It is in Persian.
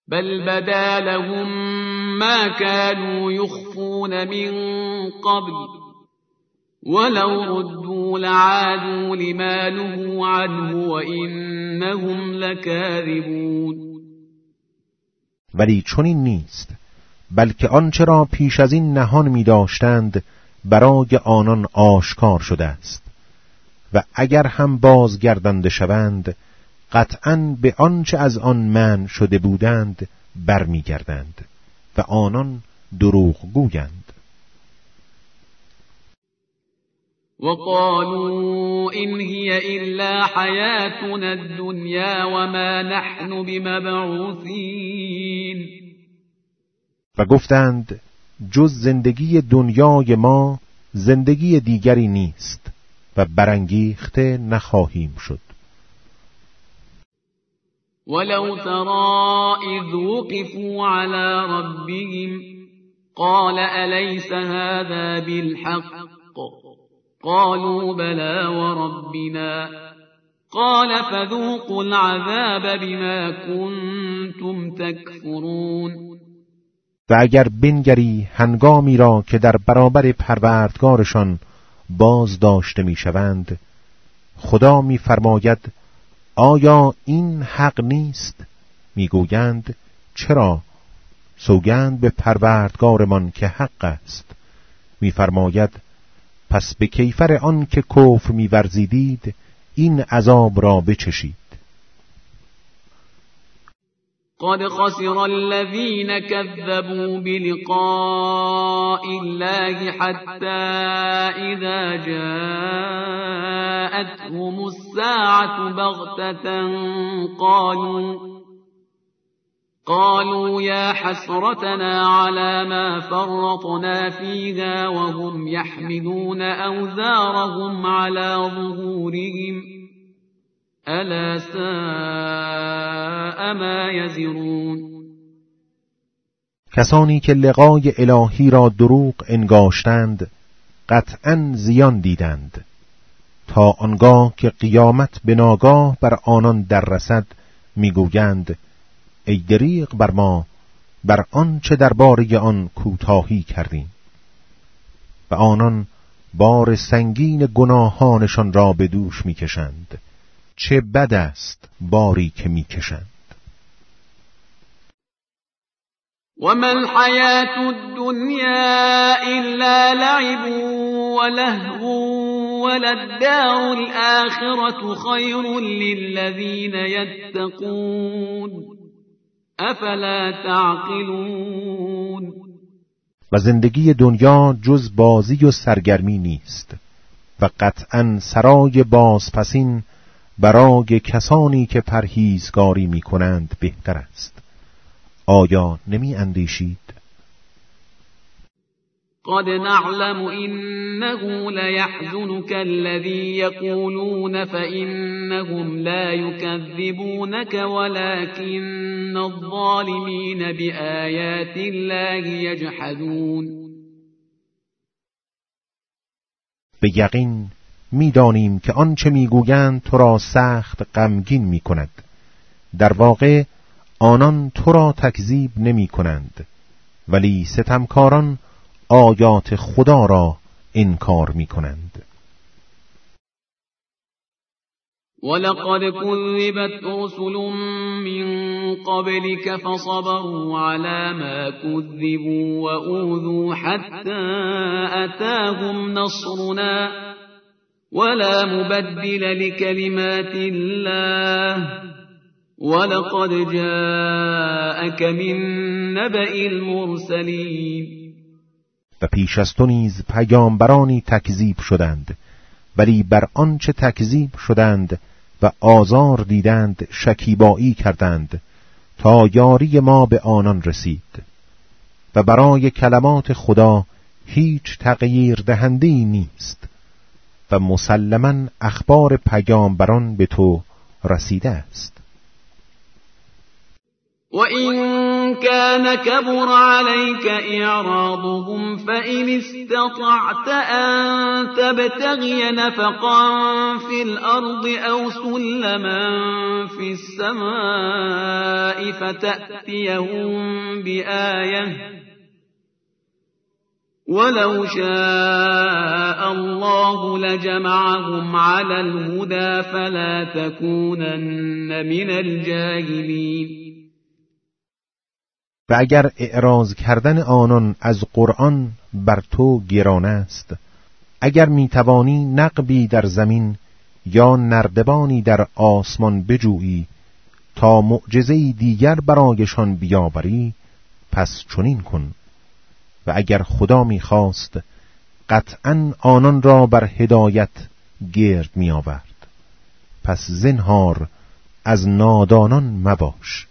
بل بدا لهم ما كانوا يخفون من قبل ولو ردوا لعادوا لما نهوا عنه وإنهم لكاذبون. ولی چنین نیست، بلکه آنچه را پیش از این نهان می داشتند برای آنان آشکار شده است و اگر هم بازگردنده شوند قطعاً به آنچه از آن منع شده بودند برمیگردند و آنان دروغ گویند. وقالوا إن هي إلا حياتنا الدنيا وما نحن بمبعوثين. و گفتند جز زندگی دنیای ما زندگی دیگری نیست و برانگیخته نخواهیم شد. ولو ترى إذ وقفوا على ربهم قال أليس هذا بالحق قالوا بلى وربنا قال فذوقوا العذاب بما كنتم تكفرون. و اگر بنگری هنگامی را که در برابر پروردگارشان باز داشته می شوند خدا می فرماید آیا این حق نیست؟ می گویند چرا؟ سوگند به پروردگارمان که حق است. می فرماید پس به کیفر آن که کفر می ورزیدید این عذاب را بچشید. قد خسر الذين كذبوا بلقاء الله حتى إذا جاءتهم الساعة بغتة قالوا يا حسرتنا على ما فرطنا فيها وهم يحملون أوزارهم على ظهورهم ألا ساء ما يزرون. کسانی که لقای الهی را دروغ انگاشتند قطعاً زیان دیدند تا آنگاه که قیامت به ناگاه بر آنان در رسد میگویند ای دریغ بر ما بر آن چه درباره آن کوتاهی کردیم و آنان بار سنگین گناهانشان را به دوش میکشند. چه بد است باری که میکشند. وما الحياة الدنيا إلا لعب ولهو وللدار الآخرة خير للذين يتقون افلا تعقلون. و زندگی دنیا جز بازی و سرگرمی نیست و قطعاً سرای بازپسین برای کسانی که پرهیزگاری می کنند بهتر است. آیا نمی اندیشید؟ قد نعلم إنه ليحزنك الذي يقولون فإنهم لا يكذبونك ولكن الظالمين بآيات الله يجحدون. به یقین می‌دانیم که آنچه می‌گویند تو را سخت غمگین می‌کند. در واقع آنان تو را تکذیب نمی‌کنند ولی ستمکاران آیات خدا را انکار می‌کنند. ولقد كذبت رسل من قبلك فصبروا على ما كذبوا وأوذوا حتى أتاهم نصرنا ولا مبدل لكلمات الله ولقد جاءك من نبأ المرسلين. و پیش از تو نیز پیامبرانی تکذیب شدند ولی بر آنچه تکذیب شدند و آزار دیدند شکیبایی کردند تا یاری ما به آنان رسید و برای کلمات خدا هیچ تغییر دهنده‌ای نیست و مسلماً اخبار پیامبران به تو رسیده است. وَإِن كان كبر عليك إعراضهم فإن استطعت أن تبتغي نفقا في الأرض أو سلما في السماء فتأتيهم بآية ولو شاء الله لجمعهم على الهدى فلا تكونن من الجاهلين. و اگر اعراض کردن آنان از قرآن بر تو گران است، اگر میتوانی نقبی در زمین یا نردبانی در آسمان بجویی تا معجزه‌ای دیگر برایشان بیاوری، پس چنین کن. و اگر خدا می‌خواست قطعاً آنان را بر هدایت گرد می‌آورد. پس زنهار از نادانان مباش.